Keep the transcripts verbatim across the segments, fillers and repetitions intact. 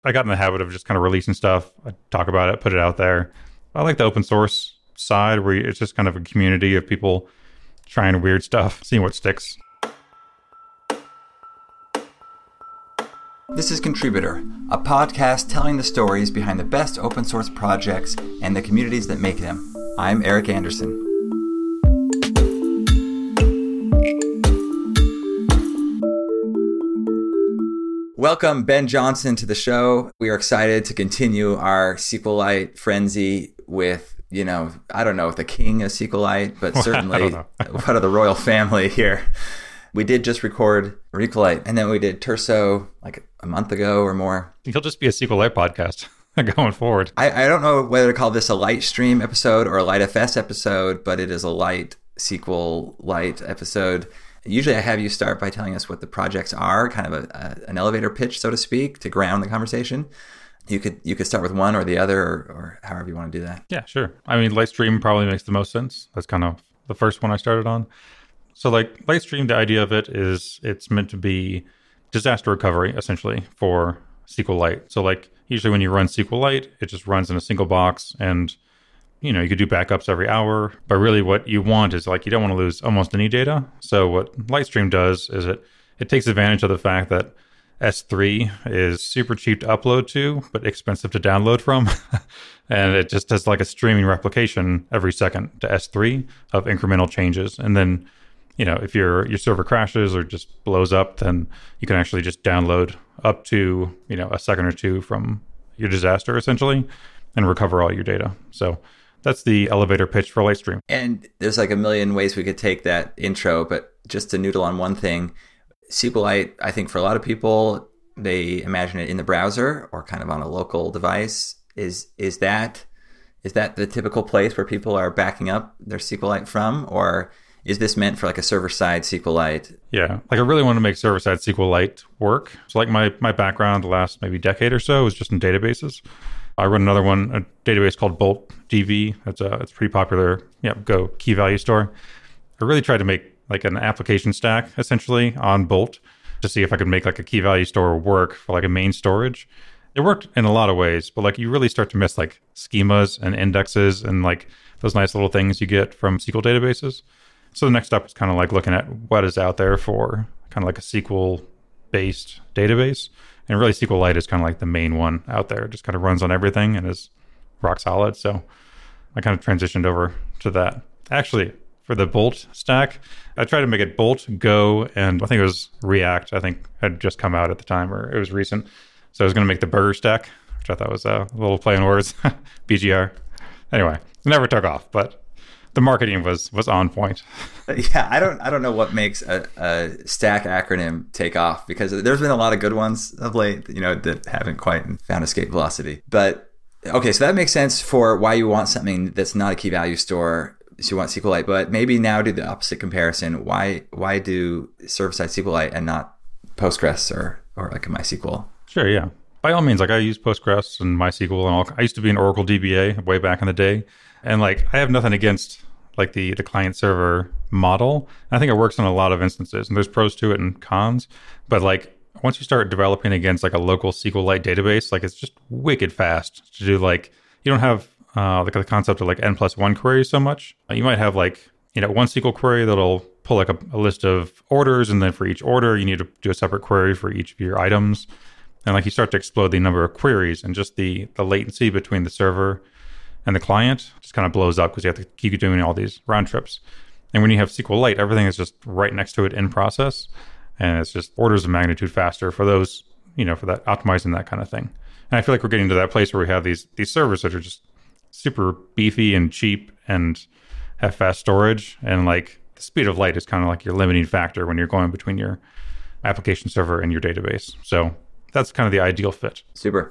I got in the habit of just kind of releasing stuff. I talk about it, put it out there. I like the open source side where it's just kind of a community of people trying weird stuff, seeing what sticks. This is Contributor, a podcast telling the stories behind the best open source projects and the communities that make them. I'm Eric Anderson. Welcome, Ben Johnson, to the show. We are excited to continue our SQLite frenzy with, you know, I don't know if the king of SQLite, but certainly part of the royal family here. We did just record Recolite, and then we did Terso like a month ago or more. You'll just be a SQLite podcast going forward. I, I don't know whether to call this a light stream episode or a light F S episode, but it is a light SQLite episode. Usually I have you start by telling us what the projects are, kind of a, a, an elevator pitch, so to speak, to ground the conversation. You could you could start with one or the other, or, or however you want to do that. Yeah, sure. I mean, Lightstream probably makes the most sense. That's kind of the first one I started on. So like Lightstream, the idea of it is it's meant to be disaster recovery, essentially, for SQLite. So like usually when you run SQLite, it just runs in a single box, and you know, you could do backups every hour, but really what you want is like, you don't want to lose almost any data. So what Lightstream does is it, it takes advantage of the fact that S three is super cheap to upload to, but expensive to download from. And it just does like a streaming replication every second to S three of incremental changes. And then, you know, if your your server crashes or just blows up, then you can actually just download up to, you know, a second or two from your disaster essentially and recover all your data. So that's the elevator pitch for Lightstream. And there's like a million ways we could take that intro, but just to noodle on one thing, SQLite, I think for a lot of people, they imagine it in the browser or kind of on a local device. Is is that is that the typical place where people are backing up their SQLite from? Or is this meant for like a server-side SQLite? Yeah, like I really want to make server-side SQLite work. So like my, my background the last maybe decade or so is just in databases. I run another one, a database called Bolt D B. It's a it's pretty popular. Yeah, Go key value store. I really tried to make like an application stack essentially on Bolt to see if I could make like a key value store work for like a main storage. It worked in a lot of ways, but like you really start to miss like schemas and indexes and like those nice little things you get from S Q L databases. So the next step is kind of like looking at what is out there for kind of like a S Q L-based database. And really SQLite is kind of like the main one out there. It just kind of runs on everything and is rock solid. So I kind of transitioned over to that. Actually, for the Bolt stack, I tried to make it Bolt, Go, and I think it was React, I think had just come out at the time, or it was recent. So I was going to make the Burger stack, which I thought was a little play on words, B G R. Anyway, it never took off, but the marketing was was on point. Yeah, I don't I don't know what makes a, a stack acronym take off, because there's been a lot of good ones of late, you know, that haven't quite found escape velocity. But okay, so that makes sense for why you want something that's not a key value store. So you want SQLite, but maybe now do the opposite comparison. Why why do server-side SQLite and not Postgres or or like a MySQL? Sure, yeah. By all means, like I use Postgres and MySQL and all. I used to be an Oracle D B A way back in the day. And like, I have nothing against like the, the client server model. I think it works in a lot of instances, and there's pros to it and cons. But like, once you start developing against like a local SQLite database, like it's just wicked fast to do. Like, you don't have uh, like the concept of like N plus one queries so much. You might have like, you know, one S Q L query that'll pull like a, a list of orders, and then for each order, you need to do a separate query for each of your items. And like you start to explode the number of queries, and just the the latency between the server and the client just kind of blows up because you have to keep doing all these round trips. And when you have SQLite, everything is just right next to it in process. And it's just orders of magnitude faster for those, you know, for that optimizing that kind of thing. And I feel like we're getting to that place where we have these these servers that are just super beefy and cheap and have fast storage. And like the speed of light is kind of like your limiting factor when you're going between your application server and your database. So that's kind of the ideal fit. Super.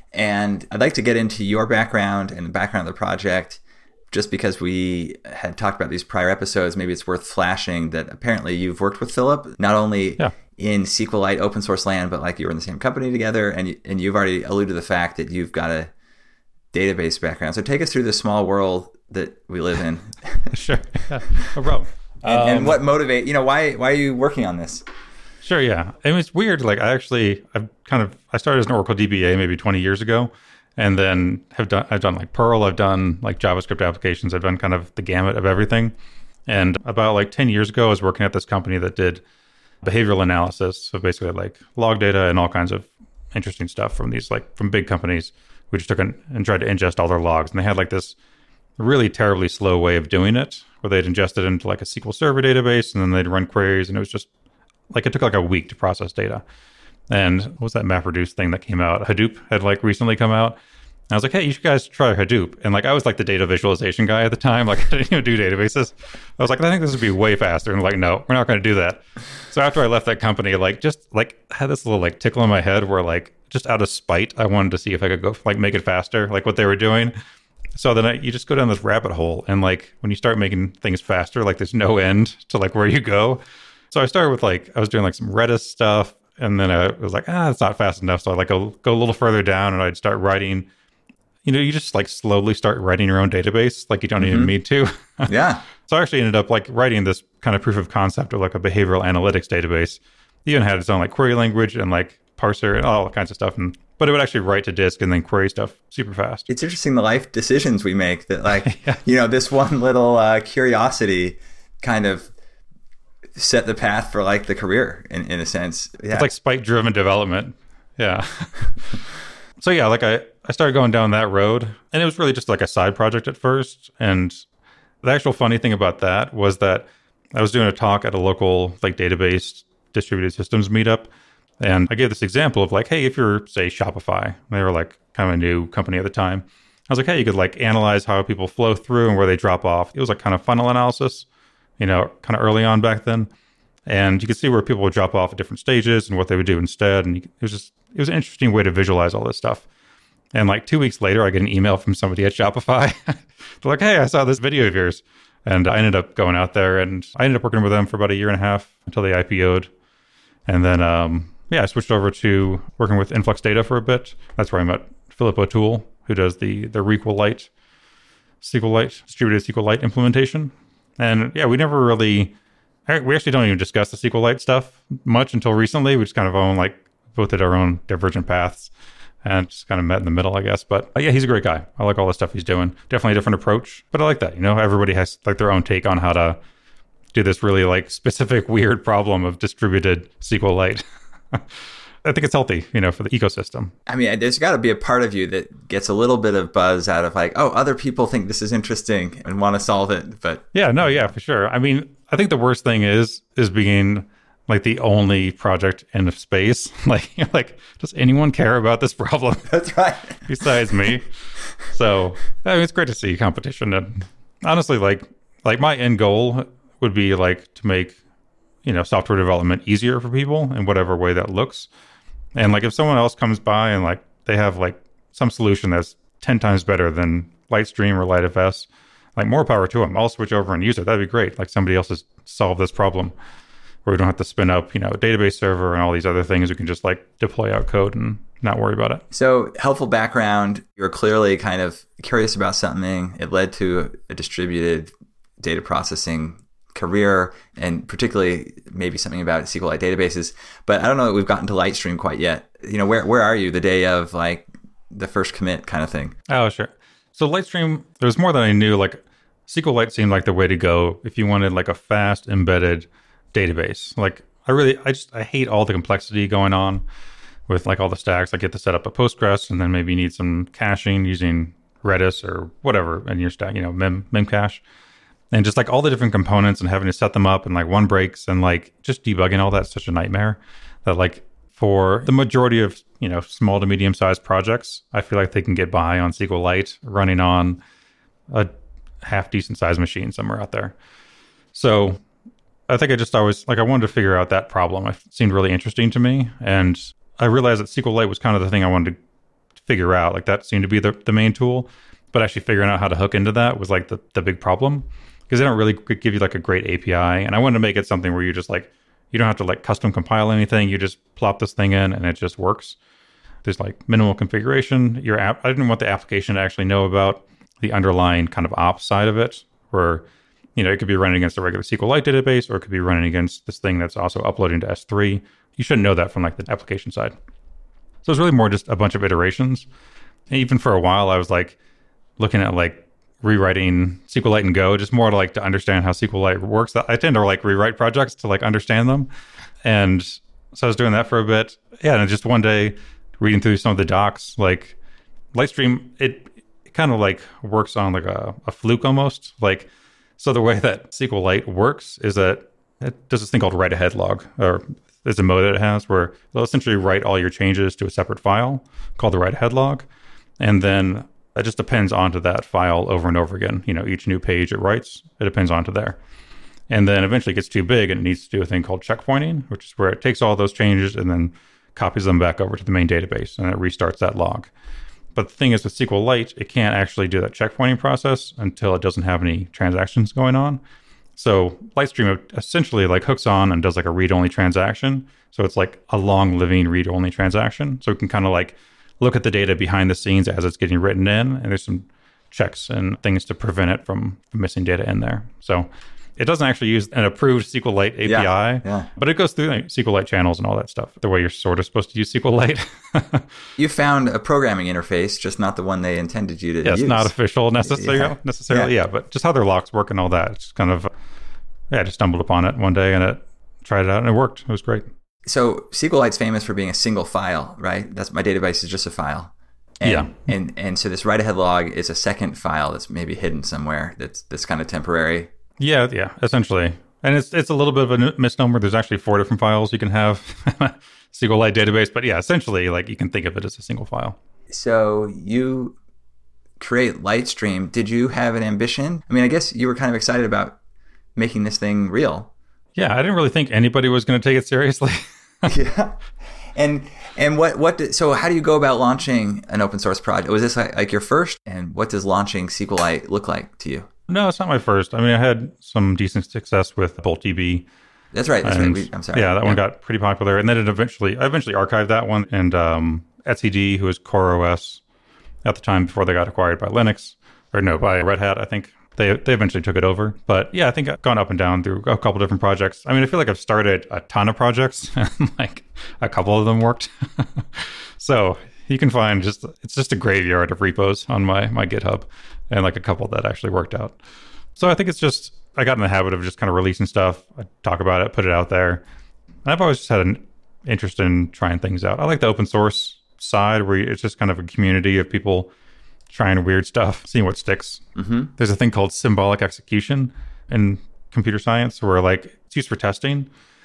And I'd like to get into your background and the background of the project. Just because we had talked about these prior episodes, maybe it's worth flashing that apparently you've worked with Philip, not only yeah. in SQLite open source land, but like you were in the same company together, and you, and you've already alluded to the fact that you've got a database background. So take us through the small world that we live in. Sure, yeah, no problem. and, um, and what motivate, you know, why why are you working on this? Sure, yeah. I mean, it's weird. Like, I actually, I've kind of, I started as an Oracle D B A maybe twenty years ago, and then have done, I've done like Perl, I've done like JavaScript applications, I've done kind of the gamut of everything. And about like ten years ago, I was working at this company that did behavioral analysis. So basically like log data and all kinds of interesting stuff from these, like from big companies. We just took an, and tried to ingest all their logs. And they had like this really terribly slow way of doing it, where they'd ingest it into like a S Q L Server database, and then they'd run queries. And it was just like, it took like a week to process data. And what was that MapReduce thing that came out? Hadoop had like recently come out. And I was like, hey, you guys try Hadoop. And like, I was like the data visualization guy at the time. Like, I didn't even do databases. I was like, I think this would be way faster. And like, no, we're not going to do that. So after I left that company, like, just like had this little like tickle in my head where like, just out of spite, I wanted to see if I could go like make it faster, like what they were doing. So then I, you just go down this rabbit hole. And like, when you start making things faster, like there's no end to like where you go. So I started with like, I was doing like some Redis stuff. And then I was like, ah, it's not fast enough. So I like go, go a little further down, and I'd start writing. You know, you just like slowly start writing your own database, like you don't mm-hmm. even need to. Yeah. So I actually ended up like writing this kind of proof of concept of like a behavioral analytics database. It even had its own like query language and like parser and all kinds of stuff. And but it would actually write to disk and then query stuff super fast. It's interesting the life decisions we make that like, yeah. you know, this one little uh, curiosity kind of set the path for like the career in, in a sense. Yeah. It's like spike driven development. Yeah. So yeah, like I, I started going down that road, and it was really just like a side project at first. And the actual funny thing about that was that I was doing a talk at a local like database distributed systems meetup. And I gave this example of like, hey, if you're, say, Shopify, they were like kind of a new company at the time. I was like, hey, you could like analyze how people flow through and where they drop off. It was like kind of funnel analysis, you know, kind of early on back then. And you could see where people would drop off at different stages and what they would do instead. And it was just, it was an interesting way to visualize all this stuff. And like two weeks later, I get an email from somebody at Shopify. They're like, hey, I saw this video of yours. And I ended up going out there, and I ended up working with them for about a year and a half until they I P O'd. And then, um, yeah, I switched over to working with Influx Data for a bit. That's where I met Philip O'Toole, who does the, the SQLite, SQLite, distributed SQLite implementation. And yeah, we never really, we actually don't even discuss the SQLite stuff much until recently. We just kind of own like, both did our own divergent paths and just kind of met in the middle, I guess. But uh, yeah, he's a great guy. I like all the stuff he's doing. Definitely a different approach, but I like that. You know, everybody has like their own take on how to do this really like specific weird problem of distributed SQLite. I think it's healthy, you know, for the ecosystem. I mean, there's got to be a part of you that gets a little bit of buzz out of like, oh, other people think this is interesting and want to solve it. But yeah, no, yeah, for sure. I mean, I think the worst thing is is being like the only project in the space. Like, like, does anyone care about this problem? That's right. Besides me. So I mean, it's great to see competition. And honestly, like, like my end goal would be like to make, you know, software development easier for people in whatever way that looks. And like, if someone else comes by and like they have like some solution that's ten times better than Lightstream or LightFS, like more power to them. I'll switch over and use it. That'd be great. Like somebody else has solved this problem, where we don't have to spin up, you know, a database server and all these other things. We can just like deploy out code and not worry about it. So helpful background. You're clearly kind of curious about something. It led to a distributed data processing career, and particularly maybe something about SQLite databases. But I don't know that we've gotten to Lightstream quite yet. You know, where where are you the day of like the first commit kind of thing? Oh, sure. So Lightstream, there was more than I knew. Like SQLite seemed like the way to go if you wanted like a fast embedded database. Like I really, I just, I hate all the complexity going on with like all the stacks. Like you have to set up a Postgres, and then maybe you need some caching using Redis or whatever in your stack, you know, Mem, Memcache. And just like all the different components and having to set them up and like one breaks and like just debugging all that's such a nightmare that like for the majority of, you know, small to medium sized projects, I feel like they can get by on SQLite running on a half decent sized machine somewhere out there. So I think I just always like I wanted to figure out that problem. It seemed really interesting to me. And I realized that SQLite was kind of the thing I wanted to figure out. Like that seemed to be the, the main tool. But actually figuring out how to hook into that was like the, the big problem. Because they don't really give you like a great A P I. And I wanted to make it something where you just like, you don't have to like custom compile anything. You just plop this thing in and it just works. There's like minimal configuration. Your app, I didn't want the application to actually know about the underlying kind of ops side of it, where You know, it could be running against a regular SQLite database, or it could be running against this thing that's also uploading to S three. You shouldn't know that from like the application side. So it's really more just a bunch of iterations. And even for a while, I was like looking at like rewriting SQLite and Go, just more to like to understand how SQLite works. I tend to like rewrite projects to like understand them. And so I was doing that for a bit. Yeah, and just one day reading through some of the docs, like Lightstream, it, it kind of like works on like a, a fluke almost. Like, so the way that SQLite works is that it does this thing called write ahead log, or there's a mode that it has where it'll essentially write all your changes to a separate file called the write ahead log. And then it just depends onto that file over and over again. You know, each new page it writes, it depends onto there. And then eventually it gets too big and it needs to do a thing called checkpointing, which is where it takes all those changes and then copies them back over to the main database, and it restarts that log. But the thing is with SQLite, it can't actually do that checkpointing process until it doesn't have any transactions going on. So Lightstream essentially like hooks on and does like a read-only transaction. So it's like a long-living read-only transaction. So we can kind of like look at the data behind the scenes as it's getting written in, and there's some checks and things to prevent it from missing data in there. So it doesn't actually use an approved SQLite A P I, yeah, yeah. but it goes through like, SQLite channels and all that stuff, the way you're sort of supposed to use SQLite. You found a programming interface, just not the one they intended you to yeah, use. It's not official necessarily, yeah. necessarily yeah. yeah, but just how their locks work and all that. It's kind of, yeah, I just stumbled upon it one day and it tried it out and it worked. It was great. So SQLite's famous for being a single file, right? That's my database is just a file. And, yeah. And and so this write ahead log is a second file that's maybe hidden somewhere that's that's kind of temporary. Yeah, yeah, essentially. And it's it's a little bit of a misnomer. There's actually four different files you can have SQLite database, but yeah, essentially like you can think of it as a single file. So you create Lightstream. Did you have an ambition? I mean, I guess you were kind of excited about making this thing real. Yeah, I didn't really think anybody was going to take it seriously. Yeah. And and what what did, so how do you go about launching an open source project? Was this like, like your first? And what does launching SQLite look like to you? No, it's not my first. I mean, I had some decent success with BoltDB. That's right. That's and, right. We, I'm sorry. Yeah, that yeah. one got pretty popular, and then it eventually, I eventually archived that one. And um, etcd, who was CoreOS at the time before they got acquired by Linux, or no, by Red Hat, I think. They they eventually took it over. But yeah, I think I've gone up and down through a couple different projects. I mean, I feel like I've started a ton of projects and like a couple of them worked. So you can find just, it's just a graveyard of repos on my, my GitHub and like a couple that actually worked out. So I think it's just, I got in the habit of just kind of releasing stuff. I talk about it, put it out there. And I've always just had an interest in trying things out. I like the open source side where it's just kind of a community of people trying weird stuff, seeing what sticks. Mm-hmm. There's a thing called symbolic execution in computer science where like it's used for testing,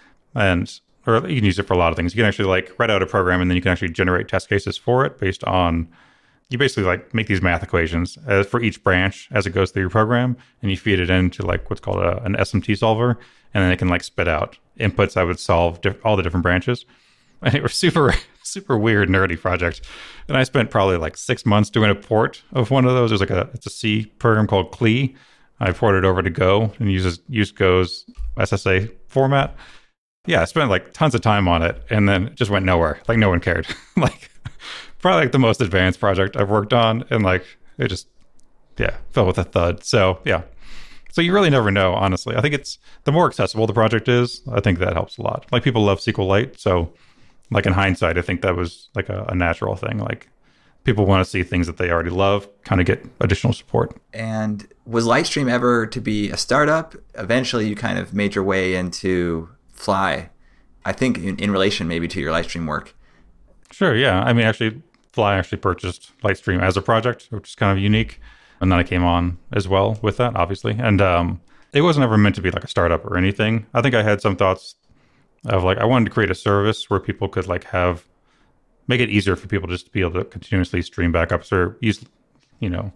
and or you can use it for a lot of things. You can actually like write out a program and then you can actually generate test cases for it based on, you basically like make these math equations as for each branch as it goes through your program, and you feed it into like what's called a, an S M T solver, and then it can like spit out inputs that would solve diff- all the different branches. And it was super, super weird, nerdy project. And I spent probably like six months doing a port of one of those. There's like a, it's a C program called C L E. I ported it over to Go and uses used Go's S S A format. Yeah, I spent like tons of time on it, and then it just went nowhere. Like no one cared. Like probably like the most advanced project I've worked on, and like it just, yeah, fell with a thud. So yeah. So you really never know, honestly. I think it's, the more accessible the project is, I think that helps a lot. Like people love SQLite, so like in hindsight, I think that was like a, a natural thing. Like people want to see things that they already love, kind of get additional support. And was Lightstream ever to be a startup? Eventually you kind of made your way into Fly, I think in, in relation maybe to your Lightstream work. Sure, yeah. I mean, actually, Fly actually purchased Lightstream as a project, which is kind of unique. And then I came on as well with that, obviously. And um, it wasn't ever meant to be like a startup or anything. I think I had some thoughts of like, I wanted to create a service where people could like have, make it easier for people just to be able to continuously stream backups or use, you know,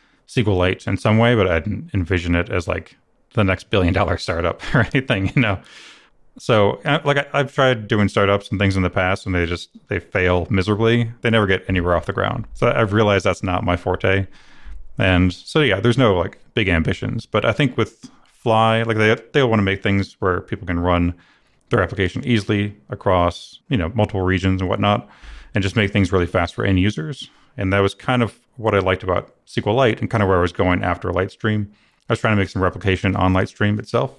SQLite in some way, but I didn't envision it as like the next billion dollar startup or anything, you know. So like I, I've tried doing startups and things in the past and they just, they fail miserably. They never get anywhere off the ground. So I've realized that's not my forte. And so, yeah, there's no like big ambitions, but I think with Fly, like they, they want to make things where people can run their application easily across, you know, multiple regions and whatnot, and just make things really fast for end users. And that was kind of what I liked about SQLite and kind of where I was going after Lightstream, I was trying to make some replication on Lightstream itself.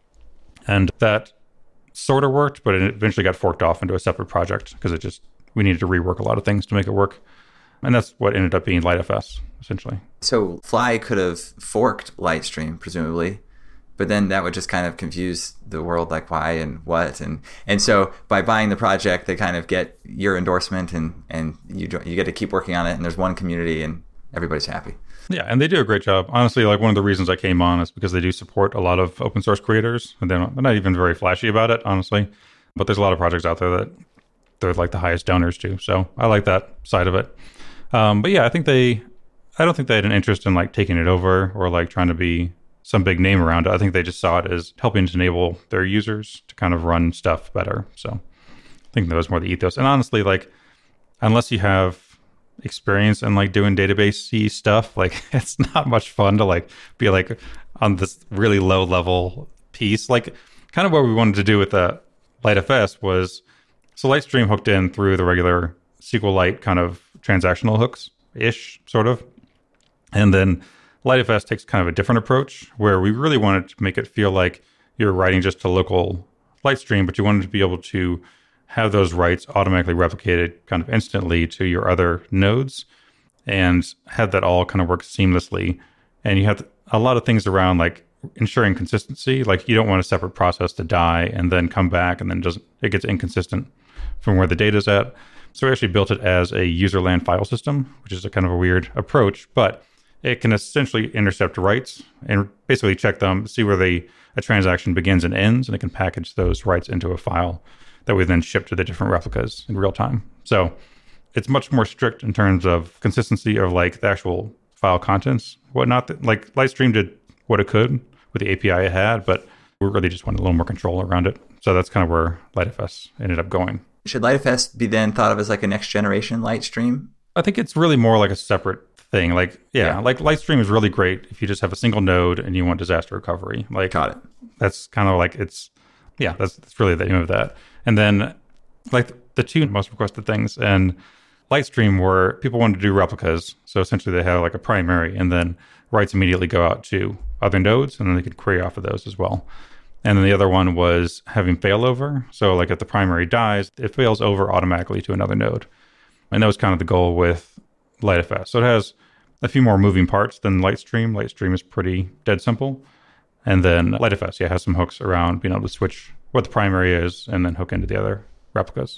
And that sort of worked, but it eventually got forked off into a separate project because it just, we needed to rework a lot of things to make it work. And that's what ended up being LightFS, essentially. So Fly could have forked Lightstream, presumably, but then that would just kind of confuse the world, like why and what. And and so by buying the project, they kind of get your endorsement and, and you you get to keep working on it. And there's one community and everybody's happy. Yeah, and they do a great job. Honestly, like one of the reasons I came on is because they do support a lot of open source creators. And they're not, they're not even very flashy about it, honestly. But there's a lot of projects out there that they're like the highest donors to. So I like that side of it. Um, but yeah, I think they, I don't think they had an interest in like taking it over or like trying to be some big name around it. I think they just saw it as helping to enable their users to kind of run stuff better. So I think that was more the ethos. And honestly, like, unless you have experience in like doing database-y stuff, like it's not much fun to like be like on this really low level piece. Like kind of what we wanted to do with the LightFS was, so Lightstream hooked in through the regular SQLite kind of transactional hooks-ish, sort of. And then LightFS takes kind of a different approach where we really wanted to make it feel like you're writing just to local Lightstream, but you wanted to be able to have those writes automatically replicated kind of instantly to your other nodes and have that all kind of work seamlessly. And you have a lot of things around like ensuring consistency. Like you don't want a separate process to die and then come back and then just it gets inconsistent from where the data's at. So we actually built it as a userland file system, which is a kind of a weird approach, but it can essentially intercept writes and basically check them, see where the a transaction begins and ends, and it can package those writes into a file that we then ship to the different replicas in real time. So it's much more strict in terms of consistency of like the actual file contents, whatnot. Like Lightstream did what it could with the A P I it had, but we really just wanted a little more control around it. So that's kind of where LightFS ended up going. Should LightFS be then thought of as like a next generation Lightstream? I think it's really more like a separate thing. Like, yeah, yeah, like Lightstream is really great if you just have a single node and you want disaster recovery. Like, got it. That's kind of like it's, yeah, that's, that's really the aim of that. And then like the two most requested things and Lightstream were people wanted to do replicas. So essentially they have like a primary and then writes immediately go out to other nodes and then they could query off of those as well. And then the other one was having failover. So like if the primary dies, it fails over automatically to another node. And that was kind of the goal with LightFS. So it has a few more moving parts than Lightstream. Lightstream is pretty dead simple. And then LightFS, yeah, has some hooks around being able to switch what the primary is and then hook into the other replicas.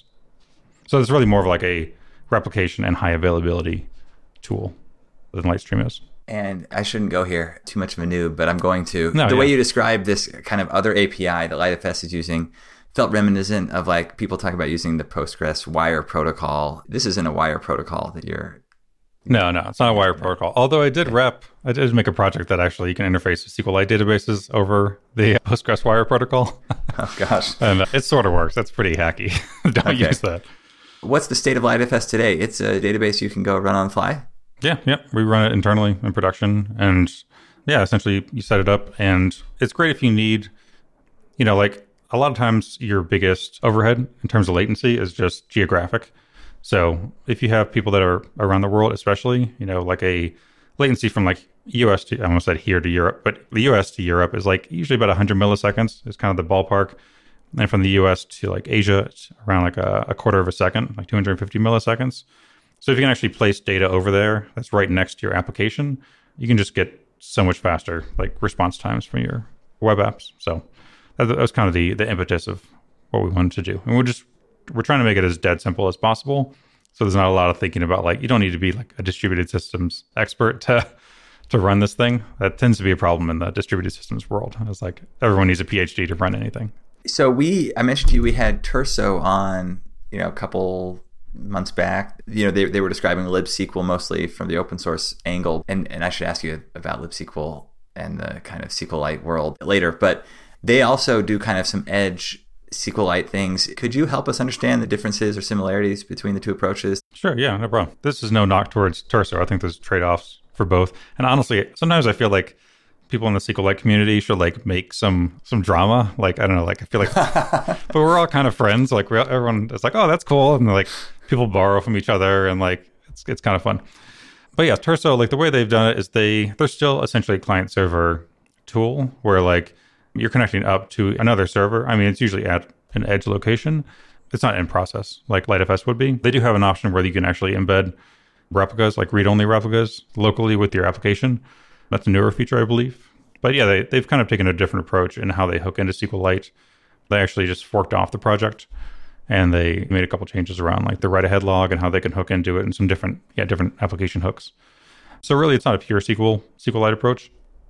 So it's really more of like a replication and high availability tool than Lightstream is. And I shouldn't go here, too much of a noob, but I'm going to. No, the yeah. way you describe this kind of other A P I that LightFS is using felt reminiscent of like people talk about using the Postgres wire protocol. This isn't a wire protocol that you're... No, no, it's not a wire protocol. Although I did rep, I did make a project that actually you can interface with SQLite databases over the Postgres wire protocol. Oh, gosh. And it sort of works. That's pretty hacky. Don't Okay. use that. What's the state of LightFS today? It's a database you can go run on the fly? Yeah, yeah. We run it internally in production. And yeah, essentially you set it up. And it's great if you need, you know, like a lot of times your biggest overhead in terms of latency is just geographic. So if you have people that are around the world, especially, you know, like a latency from like U S to, I almost said here to Europe, but the U S to Europe is like usually about one hundred milliseconds is kind of the ballpark. And from the U S to like Asia, it's around like a, a quarter of a second, like two hundred fifty milliseconds. So if you can actually place data over there that's right next to your application, you can just get so much faster, like response times from your web apps. So that, that was kind of the, the impetus of what we wanted to do. And we're just, we're trying to make it as dead simple as possible. So there's not a lot of thinking about like, you don't need to be like a distributed systems expert to to run this thing. That tends to be a problem in the distributed systems world. It's like everyone needs a PhD to run anything. So we, I mentioned to you, we had Terso on, you know, a couple months back. You know, they they were describing libSQL mostly from the open source angle. And, and I should ask you about libSQL and the kind of SQLite world later. But they also do kind of some edge SQLite things. Could you help us understand the differences or similarities between the two approaches? Sure, yeah, no problem. This is no knock towards Terso. I think there's trade-offs for both. And honestly, sometimes I feel like people in the SQLite community should like make some some drama. Like, I don't know, like I feel like, but we're all kind of friends. Like we, everyone is like, oh, that's cool. And like people borrow from each other and like, it's it's kind of fun. But yeah, Terso, like the way they've done it is they, they're still essentially client server tool where like you're connecting up to another server. I mean, it's usually at an edge location. It's not in process like LightFS would be. They do have an option where you can actually embed replicas, like read-only replicas, locally with your application. That's a newer feature, I believe. But yeah, they, they've kind of taken a different approach in how they hook into SQLite. They actually just forked off the project and they made a couple changes around like the write-ahead log and how they can hook into it and some different, yeah, different application hooks. So really, it's not a pure S Q L SQLite approach,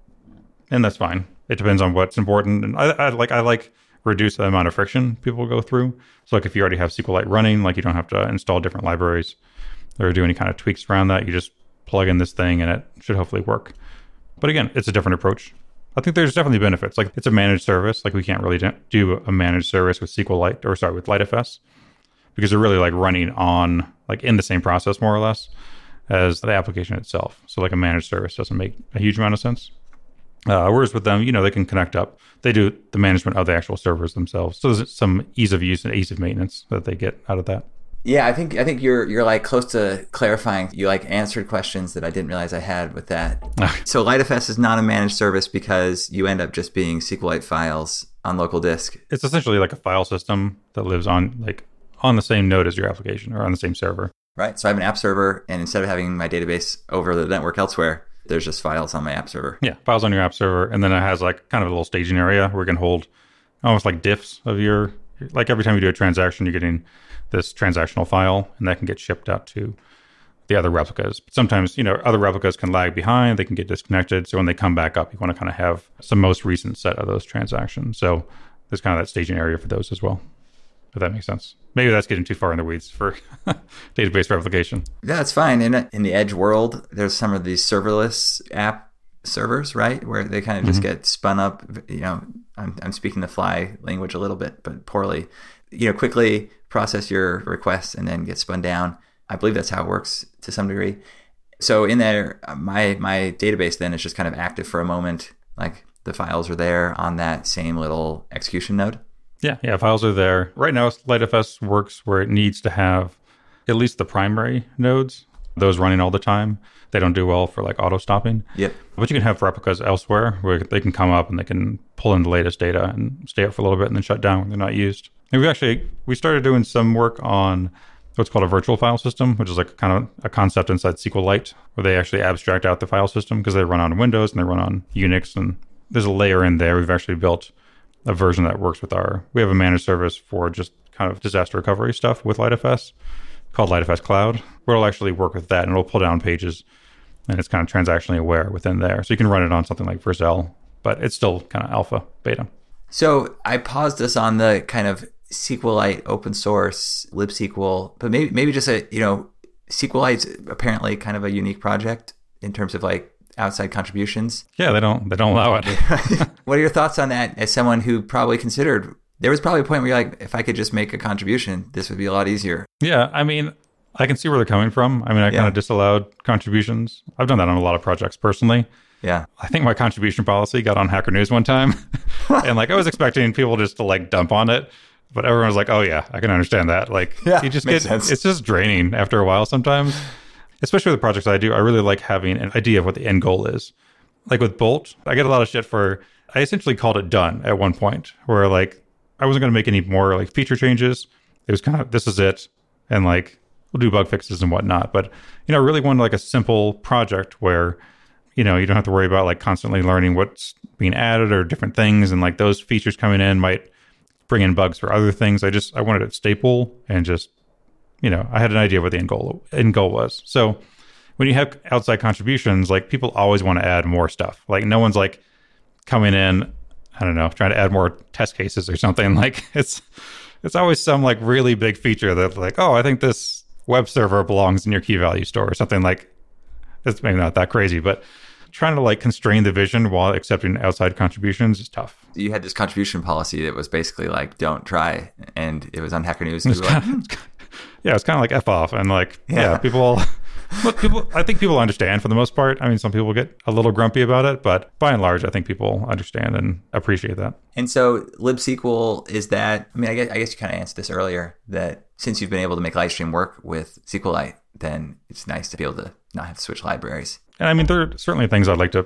and that's fine. It depends on what's important. And I, I like I like reduce the amount of friction people go through. So like if you already have SQLite running, like you don't have to install different libraries or do any kind of tweaks around that. You just plug in this thing and it should hopefully work. But again, it's a different approach. I think there's definitely benefits. Like it's a managed service. Like we can't really do a managed service with SQLite or sorry, with LightFS because they're really like running on like in the same process more or less as the application itself. So like a managed service doesn't make a huge amount of sense. Uh, whereas with them, you know, they can connect up. They do the management of the actual servers themselves. So there's some ease of use and ease of maintenance that they get out of that. Yeah, I think I think you're you're like close to clarifying. You like answered questions that I didn't realize I had with that. So LightFS is not a managed service because you end up just being SQLite files on local disk. It's essentially like a file system that lives on like on the same node as your application or on the same server. Right. So I have an app server, and instead of having my database over the network elsewhere, there's just files on my app server. Yeah, files on your app server, and then it has like kind of a little staging area where you can hold almost like diffs of your like every time you do a transaction, you're getting this transactional file, and that can get shipped out to the other replicas. Sometimes, you know, other replicas can lag behind, they can get disconnected. So when they come back up, you want to kind of have some most recent set of those transactions. So there's kind of that staging area for those as well, if that makes sense. Maybe that's getting too far in the weeds for database replication. Yeah, that's fine. In, in the edge world, there's some of these serverless app servers, right? Where they kind of just mm-hmm. get spun up, you know, I'm, I'm speaking the fly language a little bit, but poorly. You know, quickly process your requests and then get spun down. I believe that's how it works to some degree. So in there, my my database then is just kind of active for a moment. Like the files are there on that same little execution node. Yeah, yeah, files are there. Right now, LightFS works where it needs to have at least the primary nodes, those running all the time. They don't do well for like auto stopping. Yep. But you can have replicas elsewhere where they can come up and they can pull in the latest data and stay up for a little bit and then shut down when they're not used. And we actually, we started doing some work on what's called a virtual file system, which is like kind of a concept inside SQLite where they actually abstract out the file system because they run on Windows and they run on Unix. And there's a layer in there. We've actually built a version that works with our, we have a managed service for just kind of disaster recovery stuff with LightFS called LightFS Cloud, where it'll actually work with that and it'll pull down pages and it's kind of transactionally aware within there. So you can run it on something like Vercel, but it's still kind of alpha, beta. So I paused us on the kind of SQLite open source libsql, but maybe maybe just a, you know, SQLite's apparently kind of a unique project in terms of like outside contributions. Yeah, they don't they don't allow it. What are your thoughts on that as someone who probably considered, there was probably a point where you're like, if I could just make a contribution, this would be a lot easier. Yeah, I mean, I can see where they're coming from. I mean, I yeah. kind of disallowed contributions. I've done that on a lot of projects personally. Yeah. I think my contribution policy got on Hacker News one time. And like I was expecting people just to like dump on it. But everyone was like, oh yeah, I can understand that. Like yeah, you just get, sense. It's just draining after a while sometimes. Especially with the projects I do, I really like having an idea of what the end goal is. Like with Bolt, I get a lot of shit for, I essentially called it done at one point where like, I wasn't going to make any more like feature changes. It was kind of, this is it. And like, we'll do bug fixes and whatnot. But, you know, I really wanted like a simple project where, you know, you don't have to worry about like constantly learning what's being added or different things. And like those features coming in might bring in bugs for other things. I just, I wanted it staple and just, you know, I had an idea what the end goal, end goal was. So when you have outside contributions, like people always want to add more stuff. Like no one's like coming in, I don't know, trying to add more test cases or something. Like it's, it's always some like really big feature that like, oh, I think this web server belongs in your key value store or something. Like it's maybe not that crazy, but trying to like constrain the vision while accepting outside contributions is tough. You had this contribution policy that was basically like, don't try. And it was on Hacker News. And it was kind like, of, yeah, it's kind of like F off. And like, yeah, yeah people, look, people, I think people understand for the most part. I mean, some people get a little grumpy about it, but by and large, I think people understand and appreciate that. And so libsql is that, I mean, I guess, I guess you kind of answered this earlier, that since you've been able to make Lightstream work with SQLite, then it's nice to be able to not have to switch libraries. And I mean, there are certainly things I'd like to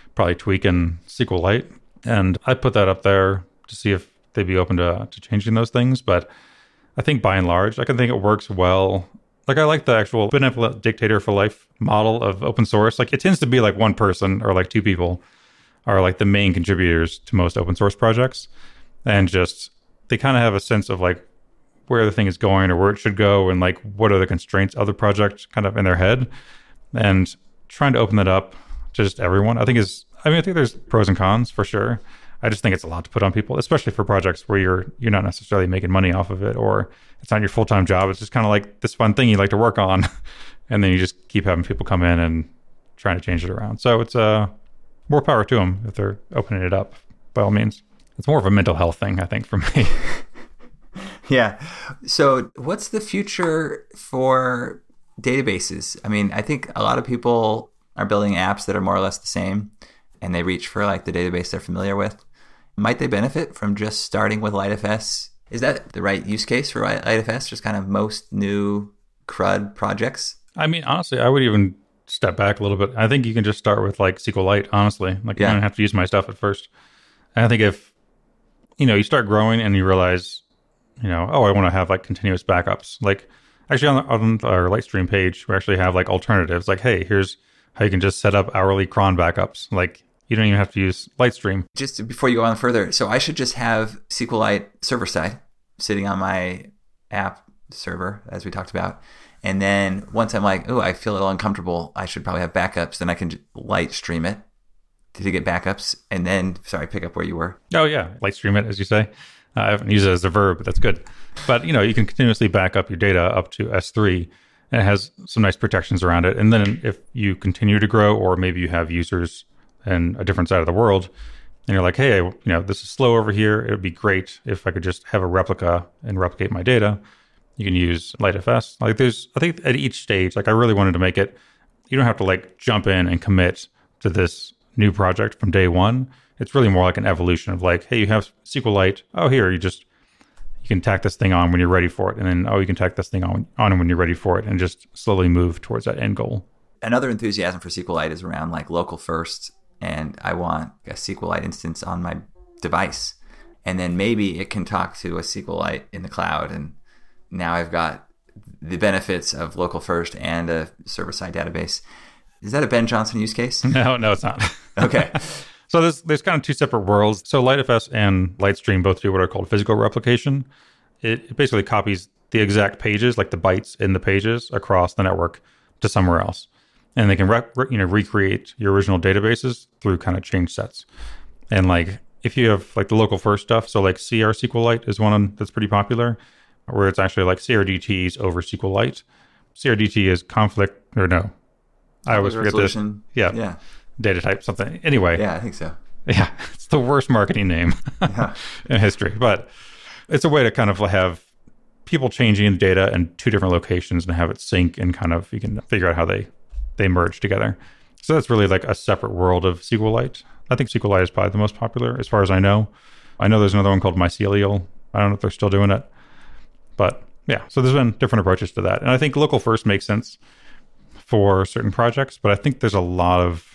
probably tweak in SQLite. And I put that up there to see if they'd be open to, to changing those things. But I think by and large, I can think it works well. Like I like the actual benevolent dictator for life model of open source. Like it tends to be like one person or like two people are like the main contributors to most open source projects. And just, they kind of have a sense of like where the thing is going or where it should go. And like, what are the constraints of the project kind of in their head. And trying to open that up to just everyone, I think is, I mean, I think there's pros and cons for sure. I just think it's a lot to put on people, especially for projects where you're you're not necessarily making money off of it, or it's not your full-time job. It's just kind of like this fun thing you like to work on. And then you just keep having people come in and trying to change it around. So it's uh, more power to them if they're opening it up, by all means. It's more of a mental health thing, I think, for me. Yeah. So what's the future for databases? I mean, I think a lot of people are building apps that are more or less the same, and they reach for like the database they're familiar with. Might they benefit from just starting with LightFS? Is that the right use case for LightFS? Just kind of most new CRUD projects? I mean, honestly, I would even step back a little bit. I think you can just start with like SQLite, honestly. Like yeah. You don't have to use my stuff at first. And I think if, you know, you start growing and you realize, you know, oh, I want to have like continuous backups. Like actually on, on our Lightstream page, we actually have like alternatives. Like, hey, here's how you can just set up hourly cron backups. Like you don't even have to use Lightstream. Just before you go on further, so I should just have SQLite server side sitting on my app server, as we talked about. And then once I'm like, oh, I feel a little uncomfortable, I should probably have backups. Then I can Lightstream it to get backups. And then, sorry, pick up where you were. Oh, yeah. Lightstream it, as you say. Uh, I haven't used it as a verb, but that's good. But, you know, you can continuously back up your data up to S three. And it has some nice protections around it. And then if you continue to grow, or maybe you have users in a different side of the world, and you're like, hey, you know, this is slow over here. It would be great if I could just have a replica and replicate my data. You can use LightFS. Like there's, I think at each stage, like I really wanted to make it, you don't have to like jump in and commit to this new project from day one. It's really more like an evolution of like, hey, you have SQLite. Oh, here, you just, you can tack this thing on when you're ready for it. And then, oh, you can tack this thing on, on when you're ready for it, and just slowly move towards that end goal. Another enthusiasm for SQLite is around like local first. And I want a SQLite instance on my device. And then maybe it can talk to a SQLite in the cloud. And now I've got the benefits of local first and a server-side database. Is that a Ben Johnson use case? No, no, it's not. Okay. So there's there's kind of two separate worlds. So LightFS and Lightstream both do what are called physical replication. It, it basically copies the exact pages, like the bytes in the pages, across the network to somewhere else. And they can re- re- you know recreate your original databases through kind of change sets. And like if you have like the local first stuff, so like C R SQLite is one that's pretty popular, where it's actually like C R D Ts over SQLite. C R D T is conflict, or no, I always forget this. Yeah, yeah, data type something. Anyway, yeah, I think so. Yeah, it's the worst marketing name yeah. in history, but it's a way to kind of have people changing data in two different locations and have it sync, and kind of you can figure out how they they merge together. So that's really like a separate world of SQLite. I think SQLite is probably the most popular as far as I know. I know there's another one called Mycelial. I don't know if they're still doing it. But yeah, so there's been different approaches to that. And I think local first makes sense for certain projects, but I think there's a lot of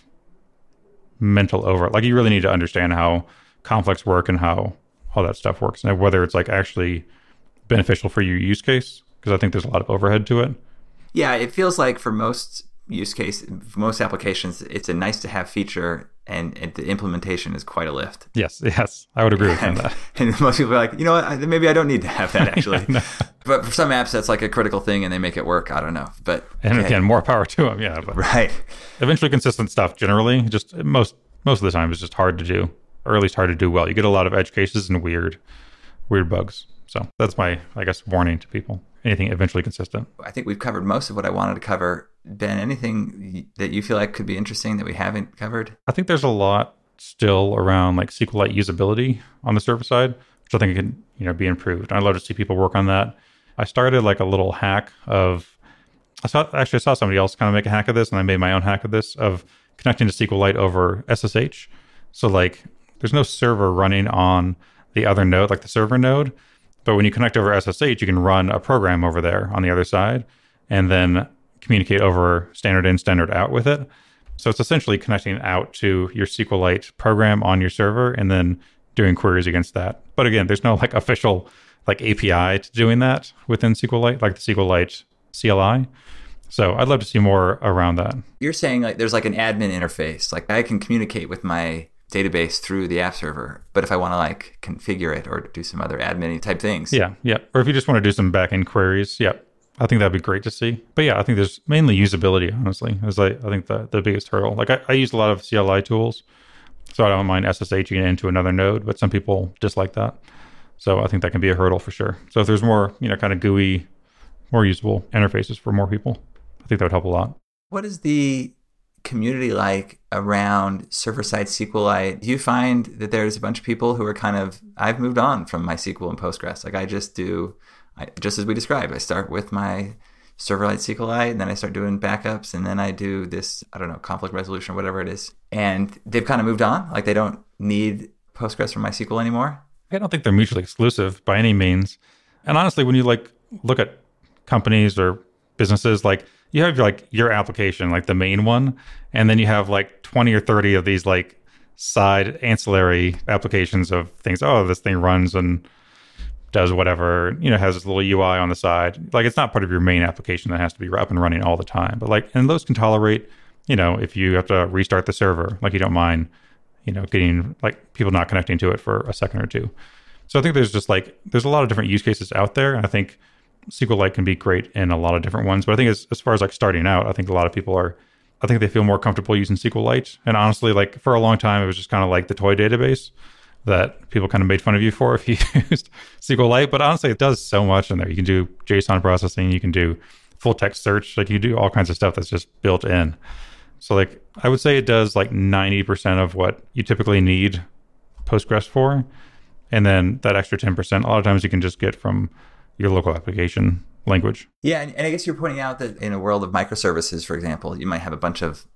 mental over. Like you really need to understand how conflicts work and how all that stuff works, and whether it's like actually beneficial for your use case, because I think there's a lot of overhead to it. Yeah, it feels like for most use case, for most applications, it's a nice to have feature, and, and the implementation is quite a lift. Yes, yes, I would agree with and, that. And most people are like, you know what, I, maybe I don't need to have that actually. yeah, no. But for some apps, that's like a critical thing, and they make it work. I don't know, but and okay. Again, more power to them. Yeah, but right. Eventually, consistent stuff generally, just most most of the time, is just hard to do, or at least hard to do well. You get a lot of edge cases and weird, weird bugs. So that's my, I guess, warning to people. Anything eventually consistent. I think we've covered most of what I wanted to cover. Ben, anything that you feel like could be interesting that we haven't covered? I think there's a lot still around like SQLite usability on the server side, which I think can, you know, be improved. I'd love to see people work on that. I started like a little hack of, I saw actually I saw somebody else kind of make a hack of this, and I made my own hack of this, of connecting to SQLite over S S H. So like there's no server running on the other node, like the server node. But when you connect over S S H, you can run a program over there on the other side, and then communicate over standard in, standard out with it. So it's essentially connecting out to your SQLite program on your server and then doing queries against that. But again, there's no like official like A P I to doing that within SQLite, like the SQLite C L I. So I'd love to see more around that. You're saying like there's like an admin interface. Like I can communicate with my database through the app server, but if I want to like configure it or do some other admin type things. Yeah, yeah. Or if you just want to do some backend queries, yeah, I think that'd be great to see. But yeah, I think there's mainly usability, honestly, is like, I think the, the biggest hurdle. Like I, I use a lot of C L I tools, so I don't mind SSHing into another node, but some people dislike that. So I think that can be a hurdle for sure. So if there's more, you know, kind of G U I, more usable interfaces for more people, I think that would help a lot. What is the community like around server-side SQLite? Do you find that there's a bunch of people who are kind of, I've moved on from MySQL and Postgres. Like I just do, I, just as we described, I start with my server-side SQLite, and then I start doing backups, and then I do this, I don't know, conflict resolution or whatever it is. And they've kind of moved on. Like they don't need Postgres or MySQL anymore. I don't think they're mutually exclusive by any means. And honestly, when you like look at companies or businesses, like you have like your application, like the main one, and then you have like twenty or thirty of these like side ancillary applications of things. Oh, this thing runs and does whatever, you know, has this little U I on the side. Like it's not part of your main application that has to be up and running all the time. But like, and those can tolerate, you know, if you have to restart the server, like you don't mind, you know, getting like people not connecting to it for a second or two. So I think there's just like, there's a lot of different use cases out there. And I think SQLite can be great in a lot of different ones. But I think as, as far as like starting out, I think a lot of people are, I think they feel more comfortable using SQLite. And honestly, like for a long time, it was just kind of like the toy database that people kind of made fun of you for if you used SQLite. But honestly, it does so much in there. You can do JSON processing, you can do full text search, like you do all kinds of stuff that's just built in. So like I would say it does like ninety percent of what you typically need Postgres for. And then that extra ten percent, a lot of times you can just get from your local application language. Yeah, and, and I guess you're pointing out that in a world of microservices, for example, you might have a bunch of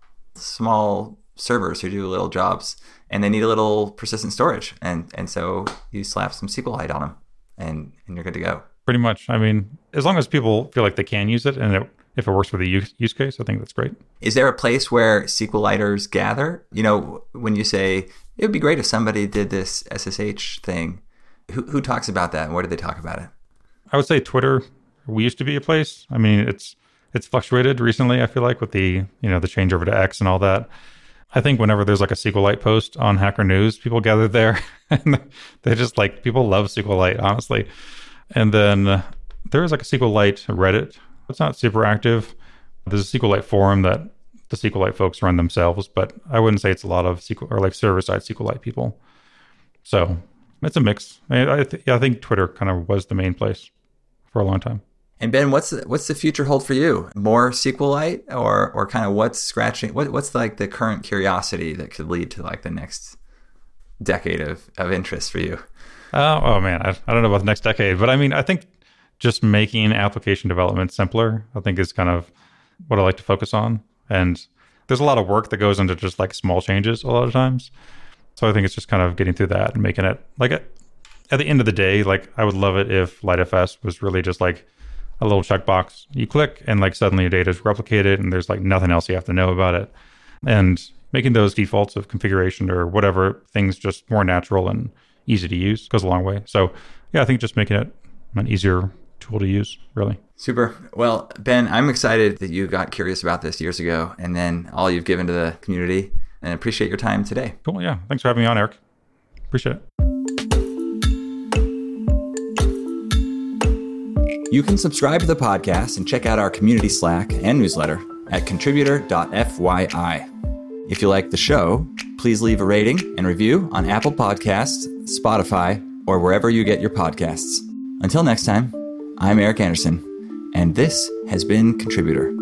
small servers who do little jobs, and they need a little persistent storage. And and so you slap some SQLite on them, and, and you're good to go. Pretty much. I mean, as long as people feel like they can use it, and it, if it works for the use, use case, I think that's great. Is there a place where SQLiters gather? You know, when you say, it would be great if somebody did this S S H thing, who, who talks about that, and where do they talk about it? I would say Twitter. We used to be a place. I mean, it's it's fluctuated recently, I feel like, with the, you know, the change over to X and all that. I think whenever there's like a SQLite post on Hacker News, people gather there. And they just like, people love SQLite, honestly. And then uh, there is like a SQLite Reddit. It's not super active. There's a SQLite forum that the SQLite folks run themselves, but I wouldn't say it's a lot of S Q L or like server-side SQLite people. So it's a mix. I, I, th- yeah, I think Twitter kind of was the main place for a long time. And Ben, what's the, what's the future hold for you? More SQLite, or or kind of what's scratching? What what's like the current curiosity that could lead to like the next decade of, of interest for you? Uh, oh man, I, I don't know about the next decade, but I mean, I think just making application development simpler, I think is kind of what I like to focus on. And there's a lot of work that goes into just like small changes a lot of times. So I think it's just kind of getting through that and making it like at, at the end of the day, like I would love it if LiteFS was really just like a little checkbox you click and like suddenly your data is replicated and there's like nothing else you have to know about it. And making those defaults of configuration or whatever things just more natural and easy to use goes a long way. So yeah, I think just making it an easier tool to use, really. Super. Well, Ben, I'm excited that you got curious about this years ago and then all you've given to the community, and appreciate your time today. Cool. Yeah. Thanks for having me on, Eric. Appreciate it. You can subscribe to the podcast and check out our community Slack and newsletter at contributor dot f y i. If you like the show, please leave a rating and review on Apple Podcasts, Spotify, or wherever you get your podcasts. Until next time, I'm Eric Anderson, and this has been Contributor.